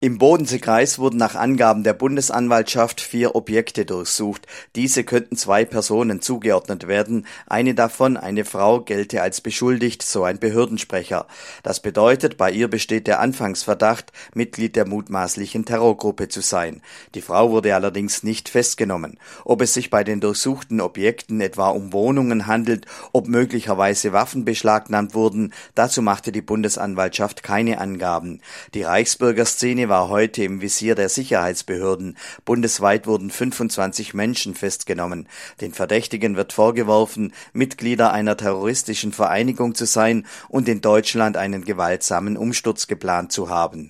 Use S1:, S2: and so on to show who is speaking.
S1: Im Bodenseekreis wurden nach Angaben der Bundesanwaltschaft 4 Objekte durchsucht. Diese könnten 2 Personen zugeordnet werden. Eine davon, eine Frau, gelte als beschuldigt, so ein Behördensprecher. Das bedeutet, bei ihr besteht der Anfangsverdacht, Mitglied der mutmaßlichen Terrorgruppe zu sein. Die Frau wurde allerdings nicht festgenommen. Ob es sich bei den durchsuchten Objekten etwa um Wohnungen handelt, ob möglicherweise Waffen beschlagnahmt wurden, dazu machte die Bundesanwaltschaft keine Angaben. Die Reichsbürgerszene war heute im Visier der Sicherheitsbehörden. Bundesweit wurden 25 Menschen festgenommen. Den Verdächtigen wird vorgeworfen, Mitglieder einer terroristischen Vereinigung zu sein und in Deutschland einen gewaltsamen Umsturz geplant zu haben.